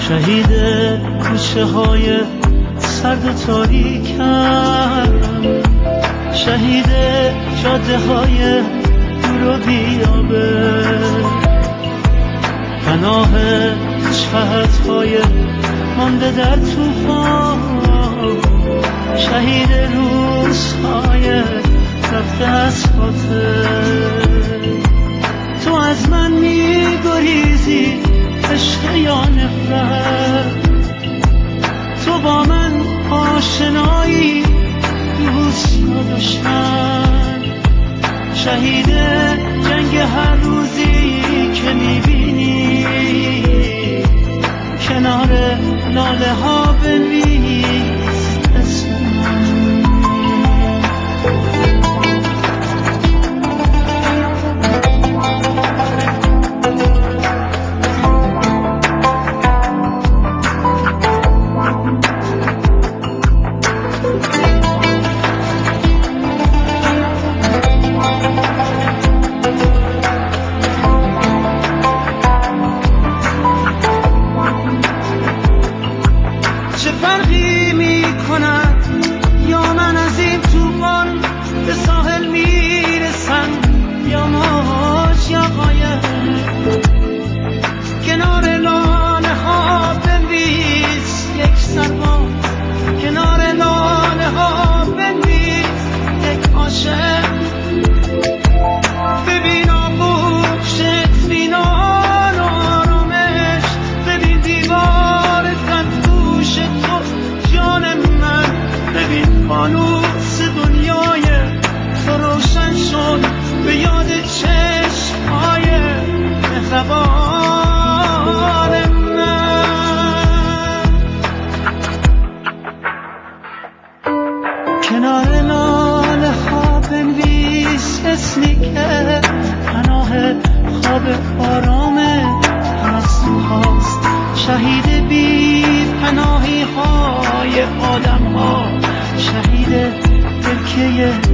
شهید کوچه های سرد و تاریکم، شهید جاده های دور و بیابه، پناه شهدهای مانده در توفان، شهید روزهای رفته از خاطر. تو از من میگریزی عشق یا نفرت، تو با من آشنایی دوست یا دشمن، شهید جنگ هر روزی که میبینی کنار لاله ها بنویس اسم من. چه فرقی میکند یا من از این توفان به ساحل میرسم یا موج یا قایق، کنار لاله ها بنویس یک سرباز، کنار لاله ها بنویس یک عاشق. ببین آغوش اطمینان و آرامش، ببین دیوار خطوش تو جان من، ببین فانوس دنیای تو روشن شد به یاد چشمهای مهربان من. کنار لاله ها بنویس اسمی که پناه خواب آرام پرستو هاست، شهید بی پناهی های آدم ها، شهید دلکه